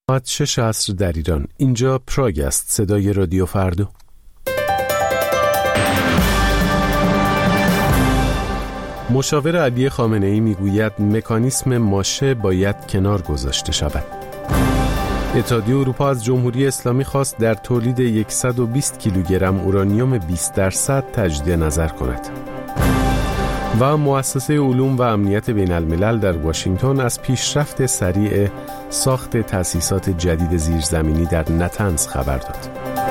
ساعت 6 عصر در ایران. اینجا پراگ است، صدای رادیو فردا. مشاور علی خامنه‌ای میگوید مکانیسم ماشه باید کنار گذاشته شود. اتحادیه اروپا از جمهوری اسلامی خواست در تولید 120 کیلوگرم اورانیوم 20% تجدید نظر کند. و مؤسسه علوم و امنیت بین الملل در واشنگتن از پیشرفت سریع ساخت تأسیسات جدید زیرزمینی در نتنز خبر داد.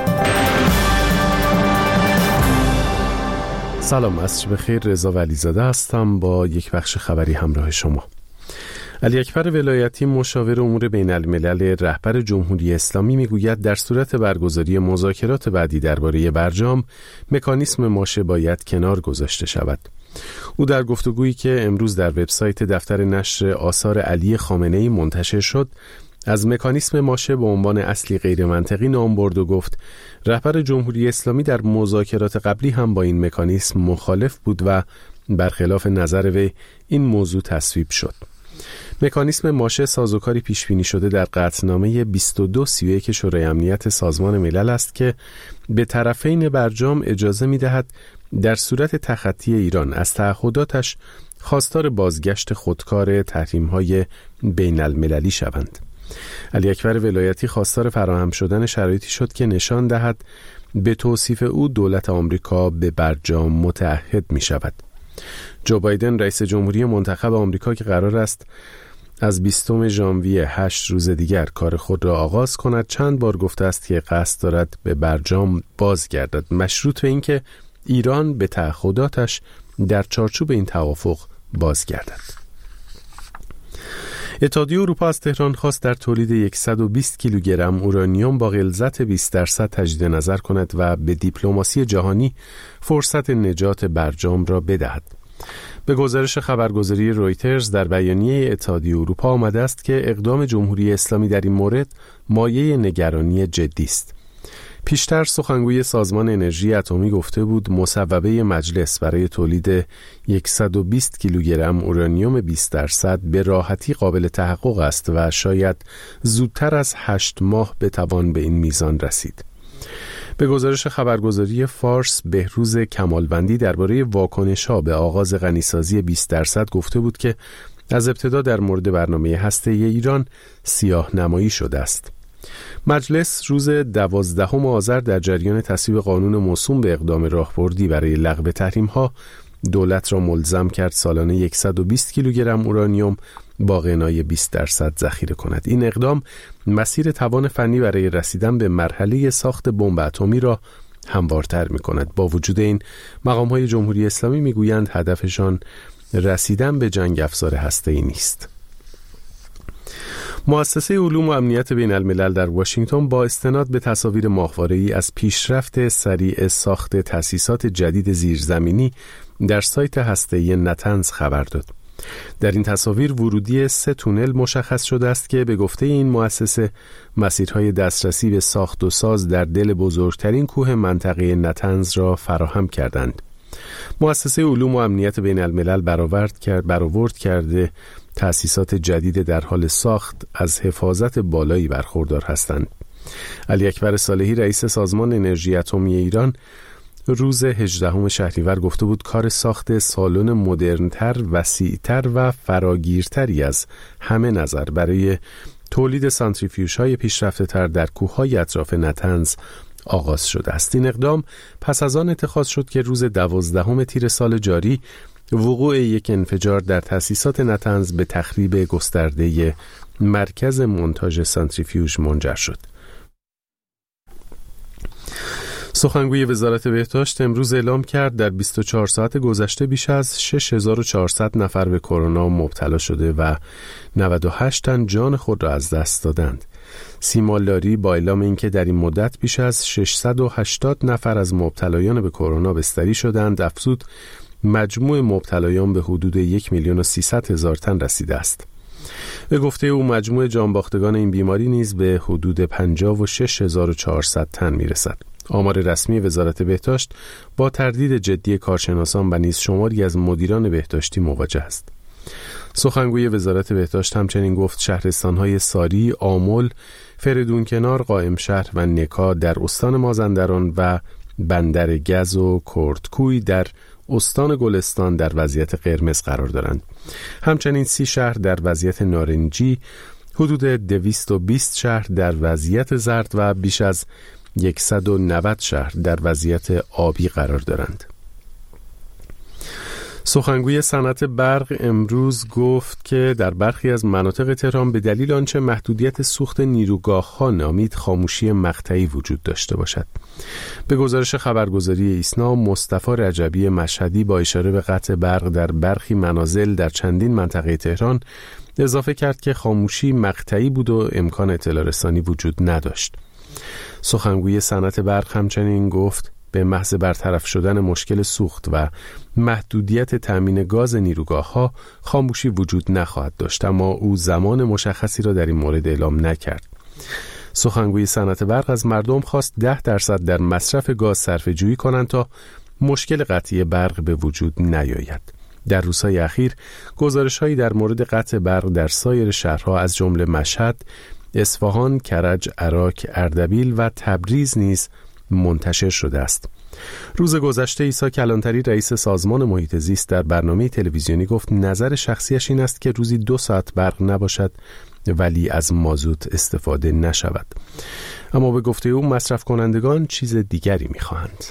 سلام، عصر بخیر. رضا ولیزاده هستم با یک بخش خبری همراه شما. علی اکبر ولایتی مشاور امور بین الملل رهبر جمهوری اسلامی میگوید در صورت برگزاری مذاکرات بعدی درباره برجام مکانیسم ماشه باید کنار گذاشته شود. او در گفتگویی که امروز در وبسایت دفتر نشر آثار علی خامنه‌ای منتشر شد از مکانیسم ماشه به عنوان اصلی غیر منطقی نام برد و گفت رهبر جمهوری اسلامی در مذاکرات قبلی هم با این مکانیسم مخالف بود و برخلاف نظر وی این موضوع تصویب شد. مکانیسم ماشه سازوکاری پیشبینی شده در قطعنامه 2231 شورای امنیت سازمان ملل است که به طرفین برجام اجازه می‌دهد در صورت تخطی ایران از تعهداتش خواستار بازگشت خودکار تحریم‌های بین المللی شوند. علی اکبر ولایتی خواستار فراهم شدن شرایطی شد که نشان دهد به توصیف او دولت آمریکا به برجام متعهد می شود. جو بایدن رئیس جمهوری منتخب آمریکا که قرار است از 20 ژانویه 8 روز دیگر کار خود را آغاز کند چند بار گفته است که قصد دارد به برجام بازگردد، مشروط به اینکه ایران به تعهداتش در چارچوب این توافق بازگردد. اتحادیه اروپا از تهران خواست در تولید 120 کیلوگرم اورانیوم با غلظت 20% تجدید نظر کند و به دیپلماسی جهانی فرصت نجات برجام را بدهد. به گزارش خبرگزاری رویترز در بیانیه اتحادیه اروپا آمده است که اقدام جمهوری اسلامی در این مورد مایه نگرانی جدی است. پیشتر سخنگوی سازمان انرژی اتمی گفته بود مصوبه مجلس برای تولید 120 کیلوگرم اورانیوم 20% به راحتی قابل تحقق است و شاید زودتر از 8 ماه بتوان به این میزان رسید. به گزارش خبرگزاری فارس بهروز کمالوندی درباره واکنش‌ها به آغاز غنیسازی 20% گفته بود که از ابتدا در مورد برنامه هسته‌ای ایران سیاه‌نمایی شده است. مجلس روز 12 آذر در جریان تصویب قانون موسوم به اقدام راهبردی برای لغو تحریم‌ها دولت را ملزم کرد سالانه 120 کیلوگرم اورانیوم با غنای 20% ذخیره کند. این اقدام مسیر توان فنی برای رسیدن به مرحله ساخت بمب اتمی را هموارتر می‌کند. با وجود این مقام‌های جمهوری اسلامی می‌گویند هدفشان رسیدن به جنگ افزار هسته‌ای نیست. مؤسسه علوم و امنیت بین الملل در واشنگتن با استناد به تصاویر ماهواره‌ای از پیشرفت سریع ساخت تأسیسات جدید زیرزمینی در سایت هسته‌ای نتنز خبر داد. در این تصاویر ورودی 3 تونل مشخص شده است که به گفته این مؤسسه مسیرهای دسترسی به ساخت و ساز در دل بزرگترین کوه منطقه نتنز را فراهم کردند. مؤسسه علوم و امنیت بین الملل برآورد کرده تأسیسات جدید در حال ساخت از حفاظت بالایی برخوردار هستند. علی اکبر صالحی رئیس سازمان انرژی اتمی ایران روز 18 شهریور گفته بود کار ساخت سالن مدرن‌تر، وسیع‌تر و فراگیرتری از همه نظر برای تولید سانتریفیوژهای پیشرفته‌تر در کوههای اطراف نتنز آغاز شده است. این اقدام پس از آن اتخاذ شد که روز 12 تیر سال جاری وقوع یک انفجار در تأسیسات نتنز به تخریب گسترده مرکز مونتاژ سانتریفیوژ منجر شد. سخنگوی وزارت بهداشت امروز اعلام کرد در 24 ساعت گذشته بیش از 6400 نفر به کرونا مبتلا شده و 98 تن جان خود را از دست دادند. سیمال لاری با اعلام اینکه در این مدت بیش از 680 نفر از مبتلایان به کرونا بستری شدند افزود مجموع مبتلایان به حدود 1,300,000 تن رسیده است. به گفته او مجموع جانباختگان این بیماری نیز به حدود 56,400 تن میرسد. آمار رسمی وزارت بهداشت با تردید جدی کارشناسان و نیز شماری از مدیران بهداشتی مواجه است. سخنگوی وزارت بهداشت همچنین گفت شهرستان‌های ساری، آمل، فریدون کنار، قائمشهر و نکا در استان مازندران و بندر گز و کردکوی در استان گلستان در وضعیت قرمز قرار دارند. همچنین 30 شهر در وضعیت نارنجی، حدود 220 شهر در وضعیت زرد و بیش از 190 شهر در وضعیت آبی قرار دارند. سخنگوی صنعت برق امروز گفت که در برخی از مناطق تهران به دلیل آنچه محدودیت سوخت نیروگاه‌ها نامید خاموشی مقطعی وجود داشته باشد. به گزارش خبرگزاری ایسنا، مصطفی رجبی مشهدی با اشاره به قطع برق در برخی منازل در چندین منطقه تهران اضافه کرد که خاموشی مقطعی بود و امکان اطلاع رسانی وجود نداشت. سخنگوی صنعت برق همچنین گفت به محض برطرف شدن مشکل سوخت و محدودیت تامین گاز نیروگاه‌ها خاموشی وجود نخواهد داشت، اما او زمان مشخصی را در این مورد اعلام نکرد. سخنگوی صنعت برق از مردم خواست 10% در مصرف گاز صرفه‌جویی کنند تا مشکل قطعی برق به وجود نیاید. در روزهای اخیر گزارش‌هایی در مورد قطع برق در سایر شهرها از جمله مشهد، اصفهان، کرج، عراق، اردبیل و تبریز نیز منتشر شده است. روز گذشته عیسی کلانتری رئیس سازمان محیط زیست در برنامه تلویزیونی گفت نظر شخصیش این است که روزی 2 ساعت برق نباشد ولی از مازوت استفاده نشود. اما به گفته او مصرف کنندگان چیز دیگری می‌خواهند.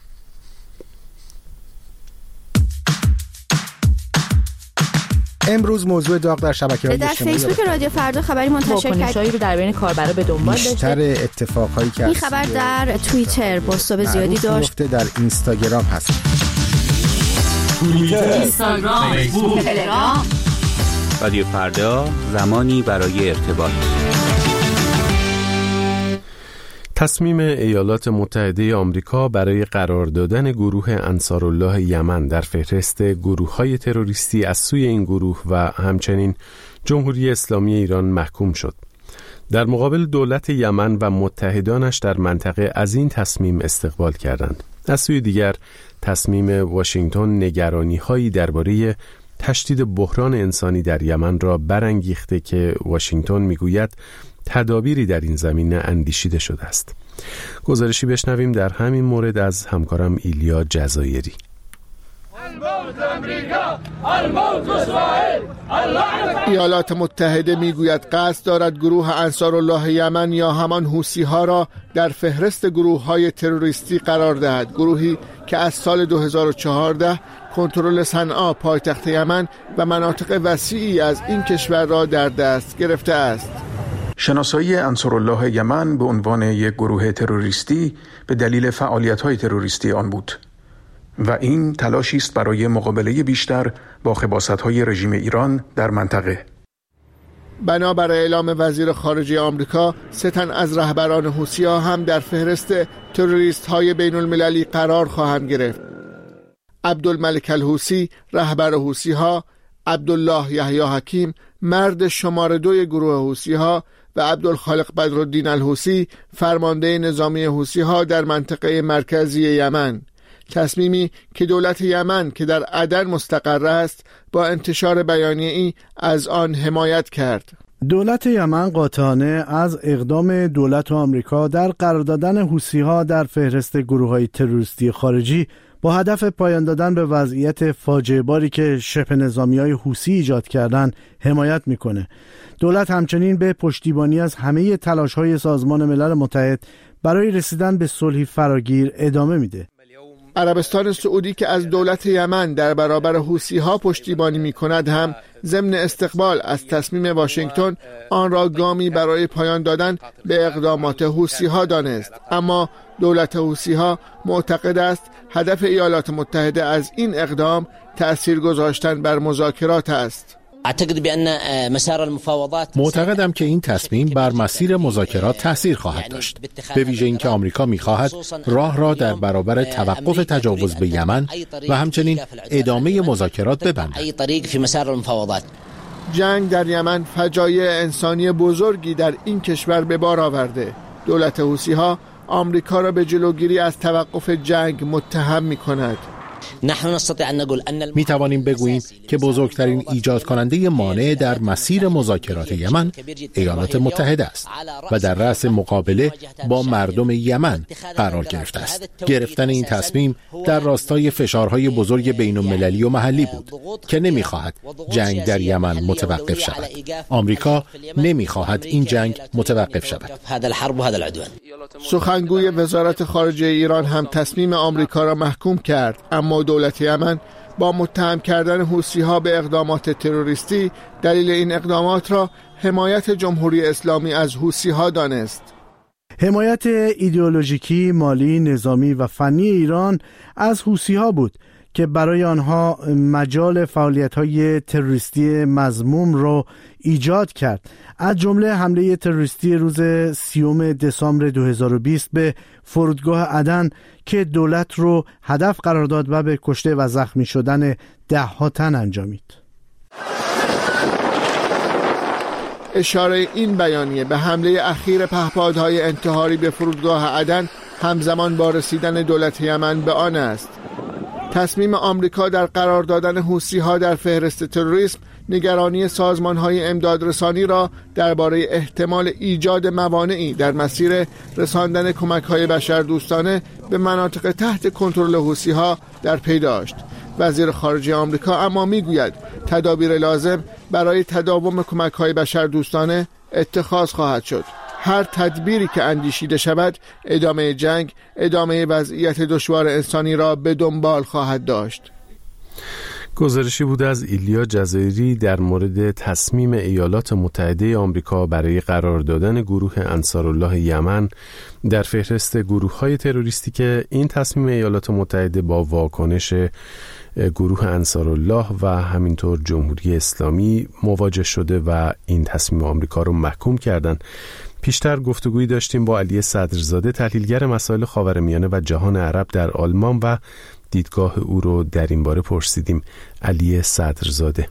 امروز موضوع داغ در شبکه‌های اجتماعی در فیسبوک رادیو فردا خبری منتشر کرد رو در بین کاربرا به دنبال داشته. بیشتر اتفاقایی که این خبر در توییتر پست زیادی داشت. در اینستاگرام هست. توییتر، اینستاگرام، فیسبوک، تلگرام. رادیو فردا، زمانی برای ارتباط. تصمیم ایالات متحده آمریکا برای قرار دادن گروه انصارالله یمن در فهرست گروه‌های تروریستی از سوی این گروه و همچنین جمهوری اسلامی ایران محکوم شد. در مقابل دولت یمن و متحدانش در منطقه از این تصمیم استقبال کردند. از سوی دیگر تصمیم واشنگتن نگرانی‌هایی درباره تشدید بحران انسانی در یمن را برانگیخته که واشنگتن میگوید تدابیری در این زمینه اندیشیده شده است. گزارشی بشنویم در همین مورد از همکارم ایلیا جزایری. ایالات متحده میگوید قصد دارد گروه انصارالله یمن یا همان حوثی ها را در فهرست گروه های تروریستی قرار دهد. گروهی که از سال 2014 کنترل صنعا پایتخت یمن و مناطق وسیعی از این کشور را در دست گرفته است. شناسایی انصارالله یمن به عنوان یک گروه تروریستی به دلیل فعالیت‌های تروریستی آن بود و این تلاشی است برای مقابله بیشتر با خباثت‌های رژیم ایران در منطقه. بنابر اعلام وزیر خارجه آمریکا، 3 تن از رهبران حوثی‌ها هم در فهرست تروریست‌های بین‌المللی قرار خواهند گرفت. عبدالملک الحوثی رهبر حوثی‌ها، عبدالله یحیی حکیم مرد شماره 2 گروه حوثی‌ها و عبدالخالق بدرالدین الحوثی فرمانده نظامی حوثی‌ها در منطقه مرکزی یمن. تصمیمی که دولت یمن که در عدن مستقر است با انتشار بیانیه‌ای از آن حمایت کرد. دولت یمن قاطعانه از اقدام دولت آمریکا در قرار دادن حوثی‌ها در فهرست گروه‌های تروریستی خارجی با هدف پایان دادن به وضعیت فاجعه باری که شبه نظامی‌های حوثی ایجاد کردند حمایت می‌کنه. دولت همچنین به پشتیبانی از همه تلاش‌های سازمان ملل متحد برای رسیدن به صلحی فراگیر ادامه میده. عربستان سعودی که از دولت یمن در برابر حوثی‌ها پشتیبانی می‌کند هم ضمن استقبال از تصمیم واشنگتن آن را گامی برای پایان دادن به اقدامات حوثی‌ها دانست. اما دولت حوثی‌ها معتقد است هدف ایالات متحده از این اقدام تأثیر گذاشتن بر مذاکرات است. معتقدم که این تصمیم بر مسیر مذاکرات تأثیر خواهد داشت، به ویژه اینکه آمریکا می‌خواهد راه را در برابر توقف تجاوز به یمن و همچنین ادامه مذاکرات ببندد. جنگ در یمن فجایع انسانی بزرگی در این کشور به بار آورده. دولت حوثی‌ها آمریکا را به جلوگیری از توقف جنگ متهم می‌کند. می توانیم بگوییم که بزرگترین ایجاد کننده مانع در مسیر مذاکرات یمن ایالات متحده است و در رأس مقابله با مردم یمن قرار گرفته است. گرفتن این تصمیم در راستای فشارهای بزرگ بین‌المللی و محلی بود که نمی‌خواهد جنگ در یمن متوقف شود. آمریکا نمی‌خواهد این جنگ متوقف شود. سخنگوی وزارت خارجه ایران هم تصمیم آمریکا را محکوم کرد، اما دولت یمن با متهم کردن حوثی‌ها به اقدامات تروریستی دلیل این اقدامات را حمایت جمهوری اسلامی از حوثی‌ها دانست. حمایت ایدئولوژیکی، مالی، نظامی و فنی ایران از حوثی‌ها بود که برای آنها مجال فعالیت‌های تروریستی مذموم را ایجاد کرد، از جمله حمله تروریستی روز 30 دسامبر 2020 به فرودگاه عدن که دولت رو هدف قرار داد و به کشته و زخمی شدن ده‌ها تن انجامید. اشاره این بیانیه به حمله اخیر پهپادهای انتحاری به فرودگاه عدن همزمان با رسیدن دولت یمن به آن است. تصمیم آمریکا در قرار دادن حوثی‌ها در فهرست تروریسم نگرانی سازمان‌های امدادرسانی را درباره احتمال ایجاد موانعی در مسیر رساندن کمک‌های بشردوستانه به مناطق تحت کنترل حوثی‌ها در پی داشت. وزیر خارجه آمریکا اما میگوید تدابیر لازم برای تداوم کمک‌های بشردوستانه اتخاذ خواهد شد. هر تدبیری که اندیشیده شود ادامه جنگ، ادامه وضعیت دشوار انسانی را به دنبال خواهد داشت. گزارشی بود از ایلیا جزایری در مورد تصمیم ایالات متحده آمریکا برای قرار دادن گروه انصارالله یمن در فهرست گروه‌های تروریستی که این تصمیم ایالات متحده با واکنش گروه انصارالله و همینطور جمهوری اسلامی مواجه شده و این تصمیم آمریکا رو محکوم کردن. پیشتر گفتگویی داشتیم با علی صدرزاده، تحلیلگر مسائل خاورمیانه و جهان عرب در آلمان و دیدگاه او رو در این باره پرسیدیم. علی صدرزاده: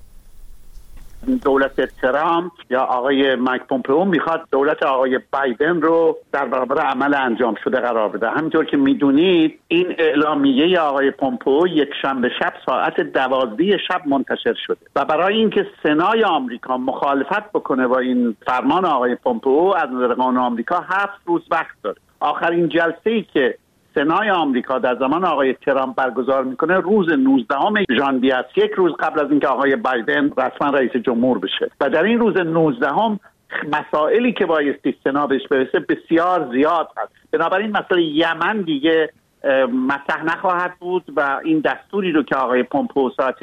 دولت ترامپ یا آقای مایک پومپئو میخواد دولت آقای بایدن رو در برابر عمل انجام شده قرار بده. همینطور که میدونید این اعلامیه آقای پومپئو یک شنبه شب ساعت 12 شب منتشر شده و برای اینکه سنای آمریکا مخالفت بکنه با این فرمان آقای پومپئو از نظر قانون آمریکا 7 روز وقت داره. آخرین جلسه‌ای که سنای آمریکا در زمان آقای ترامپ برگزار میکنه روز 19 ژانویه است، یک روز قبل از اینکه آقای بایدن رسما رئیس جمهور بشه و در این روز 19 مسائلی که بایستی سنا بهش برسه بسیار زیاد هست. بنابراین مسئله یمن دیگه مطرح نخواهد بود و این دستوری رو که آقای پومپئو ساعت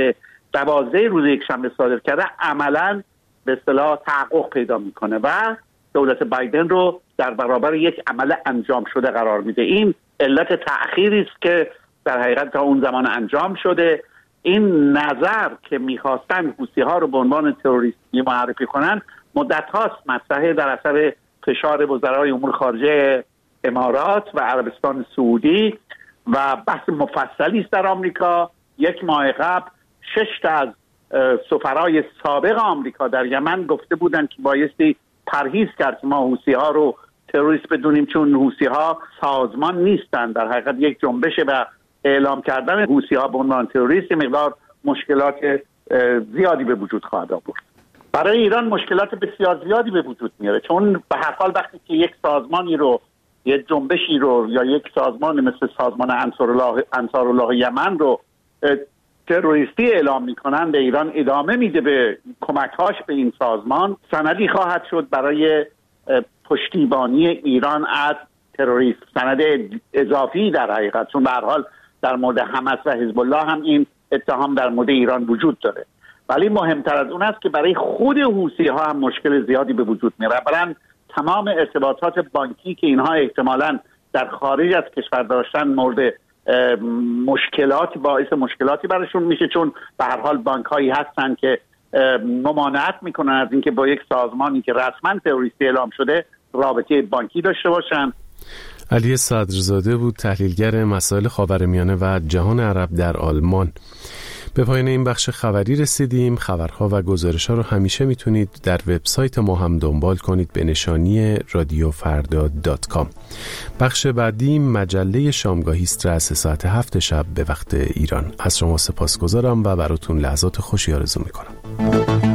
12 روز یکشنبه صادر کرده عملاً به اصطلاح تحقق پیدا میکنه و دولت بایدن رو در برابر یک عمل انجام شده قرار میده. این علت تأخیری است که در حقیقت تا اون زمان انجام شده. این نظر که میخواستن حوثی‌ها رو به عنوان تروریستی معرفی کنن مدت هاست مطرحه در اثر فشار وزرای امور خارجه امارات و عربستان سعودی و بحث مفصلی است در آمریکا. یک ماه قبل 6 تا از سفرای سابق آمریکا در یمن گفته بودند که بایستی پرهیز کرد که ما حوثی‌ها رو تروریست بدونیم چون حوثی‌ها سازمان نیستند. در حقیقت یک جنبش و اعلام کردن حوثی‌ها به عنوان تروریست مقدار مشکلات زیادی به وجود خواهد آورد. برای ایران مشکلات بسیار زیادی به وجود میاره چون به هر حال وقتی که یک سازمانی رو، یک جنبشی رو یا یک سازمان مثل سازمان انصارالله یمن رو تروریستی اعلام میکنن، به ایران ادامه میده به کمک‌هاش به این سازمان، سندی خواهد شد برای پشتیبانی ایران از تروریسم، سند اضافی در حقیقت، چون به هر حال در مورد حماس و حزب الله هم این اتهام در مورد ایران وجود داره. ولی مهمتر از اون است که برای خود حوثی‌ها هم مشکل زیادی به وجود میاره. اولا تمام ارتباطات بانکی که اینها احتمالاً در خارج از کشور داشتن مورد مشکلات، باعث مشکلاتی براشون میشه، چون به هر حال بانک‌هایی هستن که ممانعت میکنن از اینکه با یک سازمانی که رسما تروریستی اعلام شده رابطه بانکی داشته باشن. علی صدرزاده بود، تحلیلگر مسائل خاورمیانه و جهان عرب در آلمان. به پایان این بخش خبری رسیدیم. خبرها و گزارش‌ها رو همیشه میتونید در وبسایت ما هم دنبال کنید به نشانی رادیوفردا.com. بخش بعدی مجله شامگاهی است رأس ساعت 7 شب به وقت ایران. از شما سپاسگزارم و براتون لحظات خوشی آرزو میکنم.